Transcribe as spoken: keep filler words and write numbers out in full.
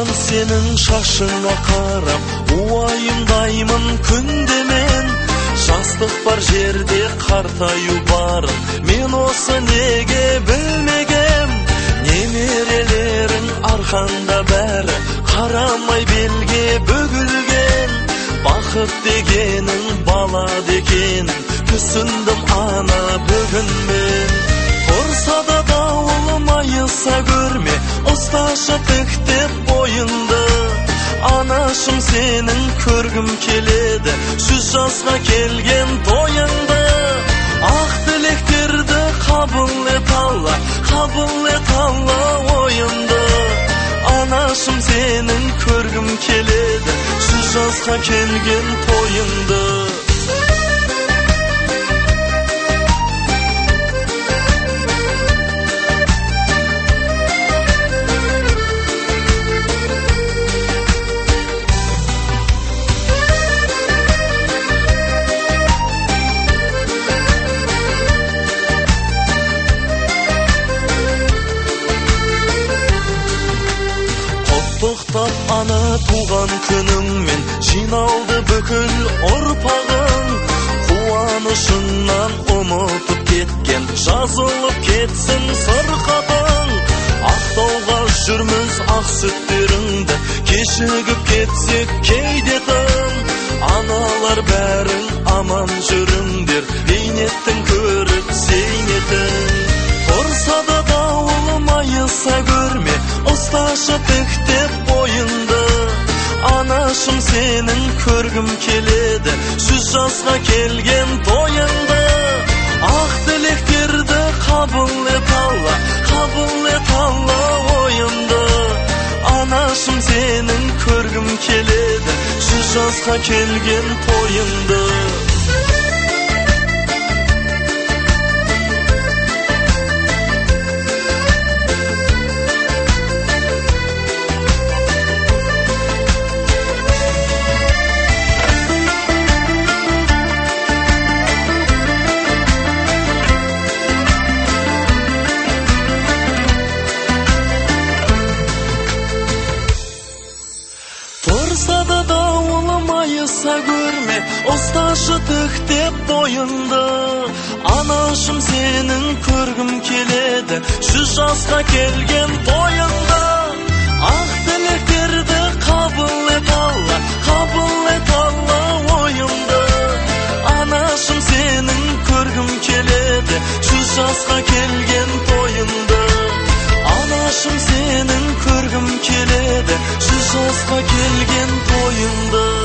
Әрқашан сенің шашыңа қарап, уайымдаймын күнде мен. Жастық бар жерде қартаю барын, мен осы неге білмегем. Немерелерің арқанда бәрі, қарамай белге бөгілген. Бақыт дегенің бала дегенің, түсіндім ана бүгін мен. Тұрса да дауыл майыса көрме, ұсташы тіктеп бойынды. Анашым сенің көргім келеді, жүз жасқа келген тойыңды. Ақ тілектерді қабыл ет Алла, қабыл ет Алла ойымды. Анашым сенің көргім келеді, жүз жасқа келген тойыңды. Құттықтап ана туған күніңмен, жиналды бүкіл ұрпағың. Қуанышыңнан ұмытып кеткен, жазылып кетсін сырқатың. Ақтауға жүрміз ақ сүттеріңді, кешігіп кетсек кейде тым. Аналар бәрің аман жүріңдер, бейнеттің көріп зейнетін. Тұрса да дауыл майыса көрме, ұсташы тіктеп бойынды. Анашым сенің көргім келеді, жүз жасқа келген тойыңды. Ақ тілектерді қабыл ет Алла, қабыл ет Алла ойымды. Анашым сенің көргім келеді, жүз жасқа келген тойыңды. Тұрса да дауылы майыса көрме, ұсташы тіктеп бойынды. Анашым сенің көргім келеді, жүз жасқа келген тойыңды. Ақ тілектерді қабыл ет Алла, қабыл ет Алла ойымды. Анашым сенің көргім келеді, жүз жасқа келген тойыңды. Анашым сенің көргім келеді, жүз жасқа келген тойыңды.